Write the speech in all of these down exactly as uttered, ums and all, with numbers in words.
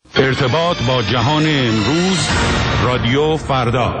ارتباط با جهان امروز، رادیو فردا.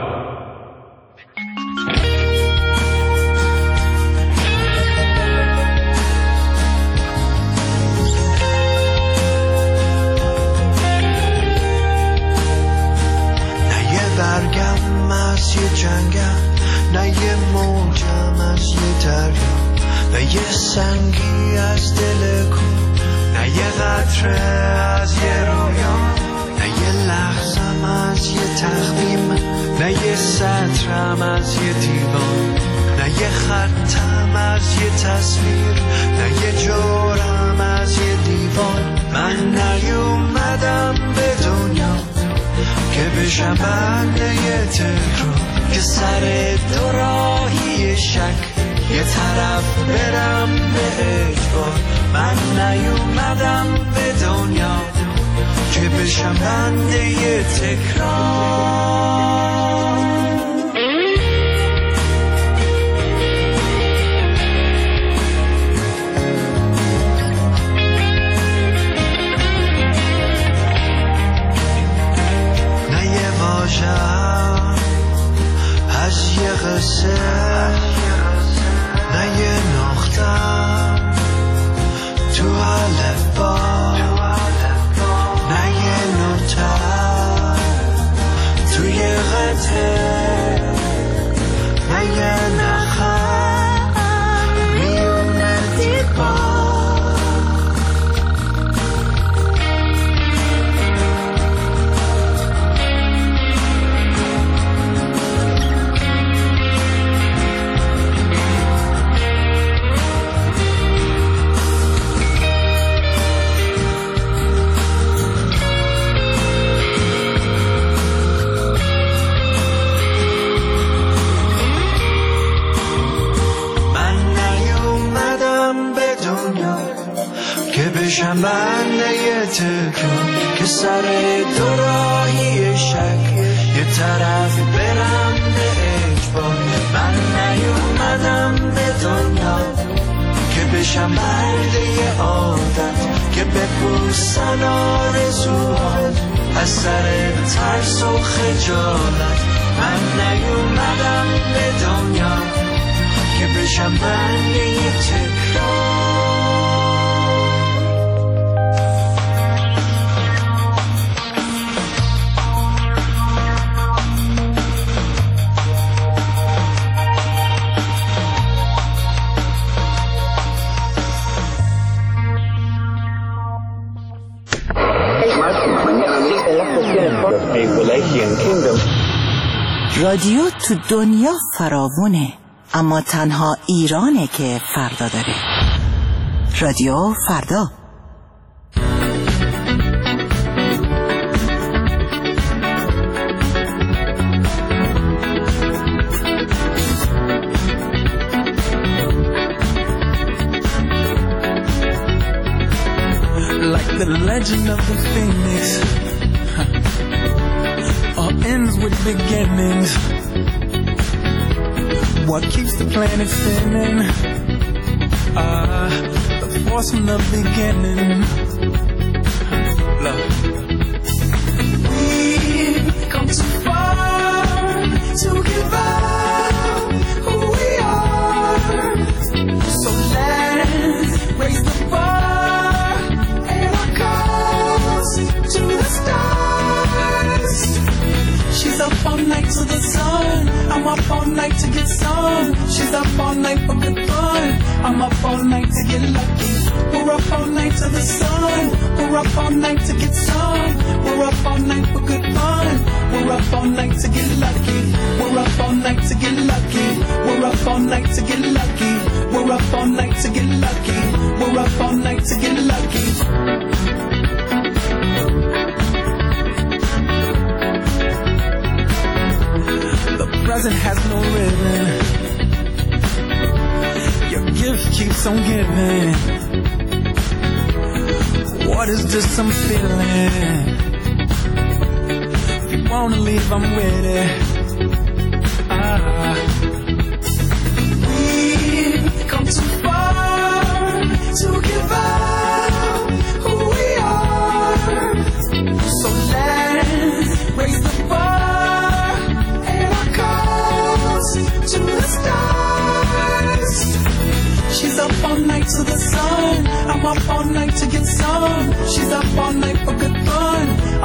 نه یه برگم از یه جنگم، نه یه موجم از یه دریا، نه یه سنگی از دل کو، نه یه قطره از یه رویا، نه یه لحظم از یه تخمیم، نه یه سطرم از یه دیوان، نه یه خطم از یه تصویر، نه یه جورم از یه دیوان. من نیومدم به دنیا که بشم بنده یه تکرار، که سر دو راهی شک یه طرف برم به اجبار. من نیومدم به دنیا که بشم بنده یه تکرار. نه یه واژه‌ام از یه قصه، نه یه نقطه‌ام تو الفبا، نه یه نوتم تو یه قطعه، نه یه نخم میونه دیوار. بشم بنده یه تکرار، که سر دو راهی شک یه طرف برم به اجبار. من نیومدم به دنیا که بشم بنده یه عادت، که بپوسن آرزوها از سر ترس و خجالت. من نیومدم به دنیا که بشم بنده یه تکرار. رادیو تو دنیا فراوونه، اما تنها ایرانه که فردا داره. رادیو فردا. Like the legend of the phoenix, all ends with beginnings. What keeps the planet spinning? Ah, uh, the force from the beginning. Love. We've come too far to give up who we are. So let's raise the bar and our cause to the stars. She's up all night to the sun, I'm up all night to get some. She's up all night for good fun, I'm up all night to get lucky. We're up all night to the sun, we're up all night to get some. We're up all night for good fun, we're up all night to get lucky. We're up all night to get lucky. We're up all night to get lucky. We're up all night to get lucky. We're up all night to get lucky. The present has no ribbon, your gift keeps on giving. What is this I'm feeling? If you wanna leave, I'm with it. Ah. We've come too far to give up who we are. So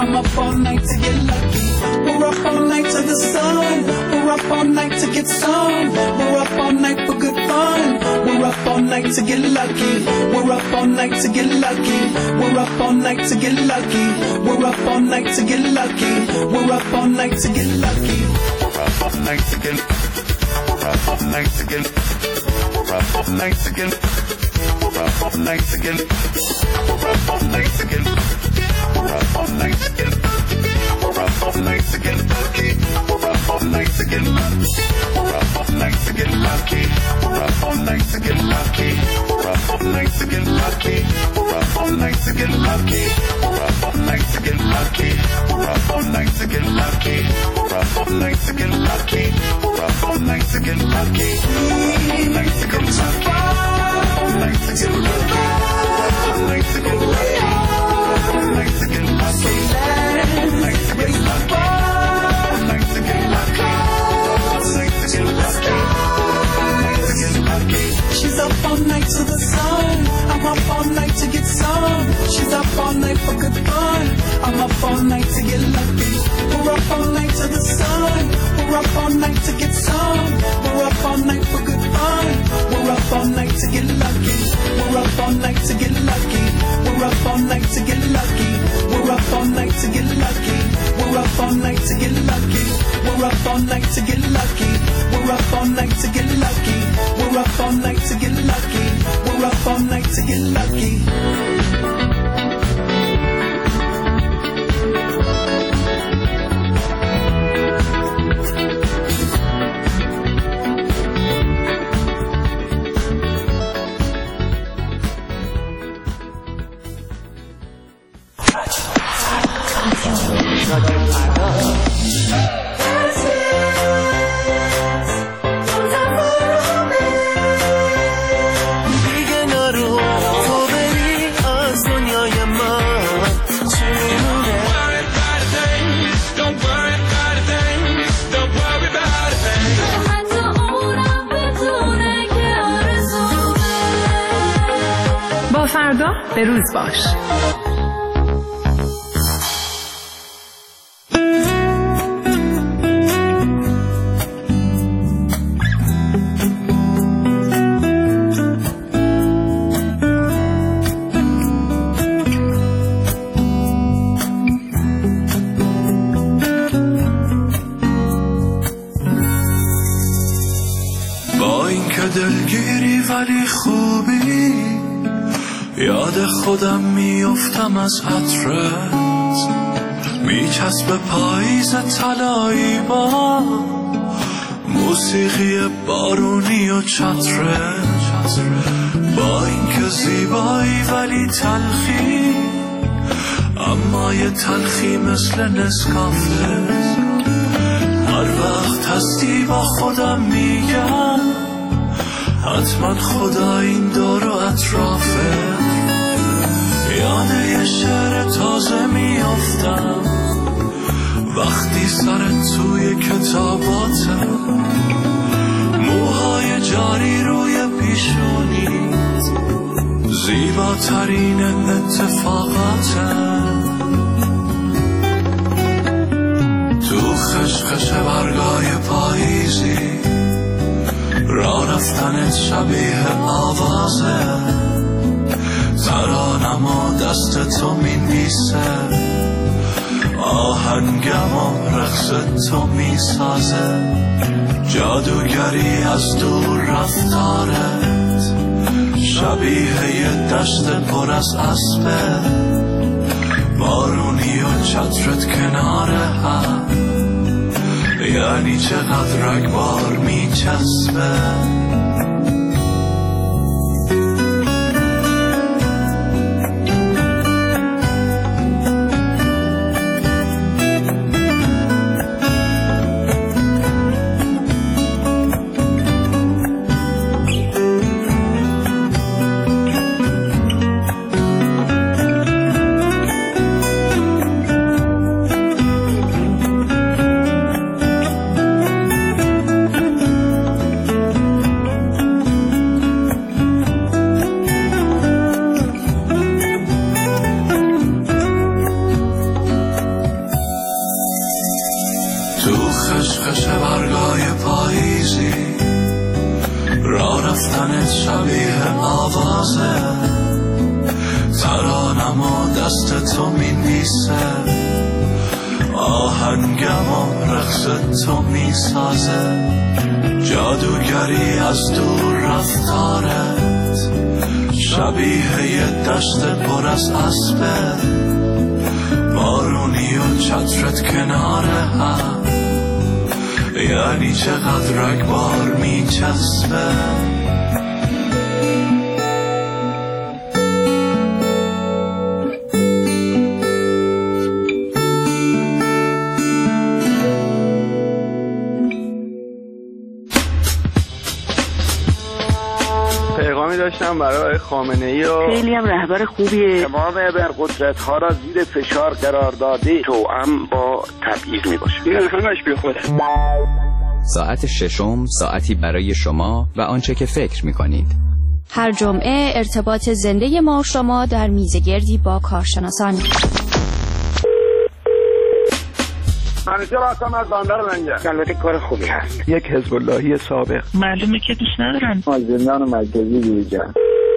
I'm up all night to get lucky. We're up all night to the sun. We're up all night to get some. We're up all night for good fun. We're up all night to get lucky. We're up all night to get lucky. We're up all night to get lucky. We're up all night to get lucky. We're up all night to get lucky. We're up all night to get. We're up all night to get. We're up all night to get. We're up all night to get. We're up all night to get. We're up all night to get. We're up all night to get lucky. We're up all night to get lucky. We're up all night to get lucky. We're up all night to get lucky. We're up all night to get lucky. We're up all night to get lucky. We're up all night to get lucky. We're up all night to get lucky. We're up all night to get lucky. We're up all night to get lucky. All night to get lucky. All night to get lucky. All night to get lucky. All night to get lucky. All night to get lucky. All night to get lucky. All night to get lucky. All night to get lucky. She's up all night to the sun. I'm up all night to get some. She's up all night for good fun. I'm up all night to get lucky. We're up all night to the sun. We're up all night to get some. We're up all night for good fun. We're up all night to get lucky. We're up all night to get lucky. We're up all night to get lucky. We're up all night to get lucky. We're up all night to get lucky. We're up all night to get lucky. We're up all night to get lucky. We're up all night to get lucky. We're up all night to get lucky. فردا به روز باش. با اینکه دلگیری ولی خوبی، یاد خودم میافتم از عطرت، میچسب پاییز طلایی با موسیقی بارونی و چترت. با اینکه زیبایی ولی تلخی، اما یه تلخی مثل نسکافه. هر وقت هستی با خودم میگم حتما خدا این دور و اطرافه. یاد یه شعر تازه میافتم وقتی سرت توی کتاباته، موهای جاری روی پیشونی، زیباترین اتفاقاته. تو خشخش برگای پاییزی، راه رفتنت شبیه آوازه، ترانم و دست تو می نیسه، آهنگم و رقص تو می سازه. جادوگری از دور رفتارت، شبیه یه دشت پر از اسبه، بارونی و چترت کنار هم، یعنی چقدر رگبار می چسبه. خش برگای پاییزی، راه رفتنت شبیه آوازه، ترانم و دست تو می نیسه، آهنگم و رقص تو می سازه، جادوگری از دور رفتارت، شبیه یه دشت پر از اسبه، بارونی و چترت کنار هم، یعنی چقدر رگبار می چسبه. پیغامی داشتم برای خامنه‌ای و خیلی هم رهبر خوبیه. تمام ابرقدرت ها را زیر فشار قرار داده، توأم با تبعیض می باشه. این همش بی خوده. ساعت ششم، ساعتی برای شما و آنچه که فکر می کنید. هر جمعه ارتباط زنده ما و شما در میزگردی با کارشناسان. منیجر هستم از بندر لنگر. البته کار خوبی هست. یک حزب اللهی سابق. معلومه که دوست ندارن. از زندان مرکزی بیرون.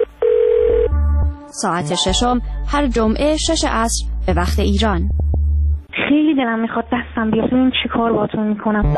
ساعت ششم هر جمعه شش عصر به وقت ایران. خیلی دلم میخواد دستم بیاد ببین چی کار باتون میکنم.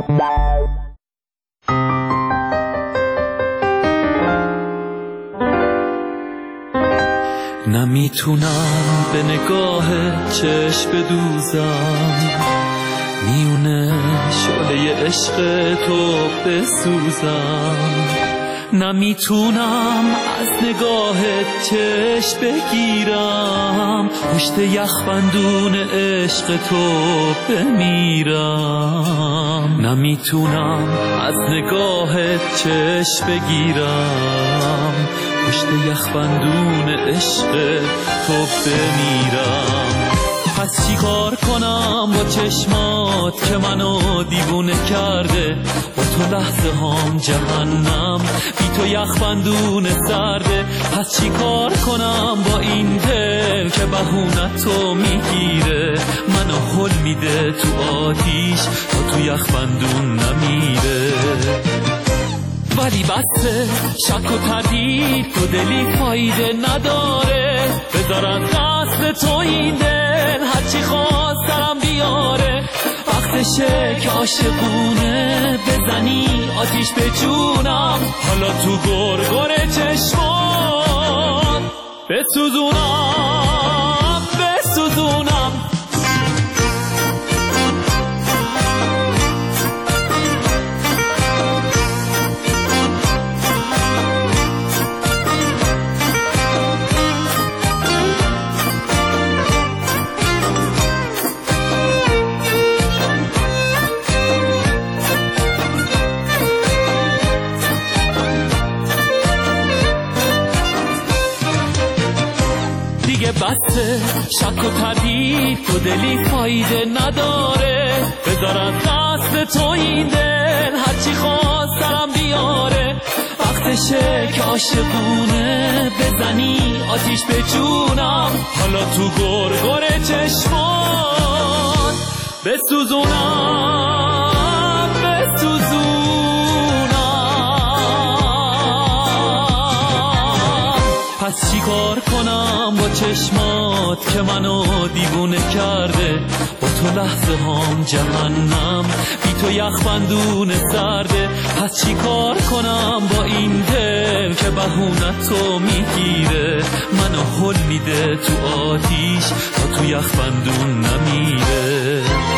نمیتونم به نگاه چشم بدوزم، میونه شعله عشق تو بسوزم، نمیتونم از نگاهت چشم بگیرم، پشت یخبندون عشق تو بمیرم، نمیتونم از نگاهت چشم بگیرم، پشت یخبندون عشق تو بمیرم. پس چی کار کنم با چشمات که منو دیوونه کرده، با تو لحظه هام جهنم، بی تو یخبندون سرده. پس چی کار کنم با این دل که بهونت تو میگیره، منو هل میده تو آتیش تا تو یخبندون نمیره. ولی بسته شک و تردید تو دلی فایده نداره، بذار از دست تو این دل هرچی خواست دارم بیاره. وقتشه که عاشقونه بزنی آتیش به جونم، حالا تو گرگر چشمان بسوزونم بسوزونم. بسته شک و تردید تو دلی فایده نداره، بذار از دست تو این دل هرچی خواست دارم بیاره. وقتشه که عاشقونه بزنی آتیش به جونم، حالا تو گرگر چشمان بسوزونم بسوزونم. پس چی کار کنم با چشمات که منو دیوونه کرده، با تو لحظه هام جهنم، بی تو یخبندون سرده. پس چی کار کنم با این دل که بهونت تو میگیره، منو هل میده تو آتیش تا تو یخبندون نمیره.